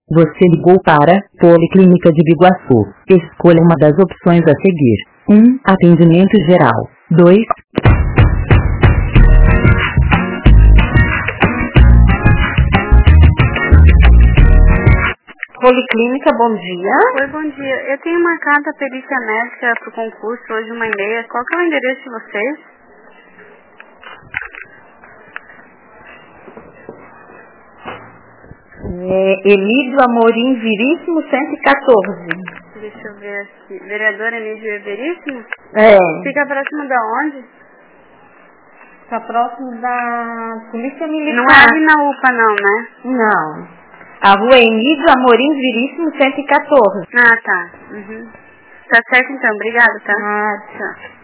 Você ligou para Policlínica de Biguaçu. Escolha uma das opções a seguir. 1. Atendimento geral. 2. Policlínica, bom dia. Oi, bom dia. Eu tenho marcado a perícia médica para o concurso hoje 1h30. Qual que é o endereço de vocês? Emílio Amorim Veríssimo 114. Deixa eu ver aqui. Vereador Emílio Veríssimo? É. Fica próximo da onde? Fica próximo da Polícia Militar. Não é ali na UPA não, né? Não. A rua Emílio Amorim Veríssimo 114. Ah, tá. Tá certo então. Obrigada, tá? Ah, Tchau.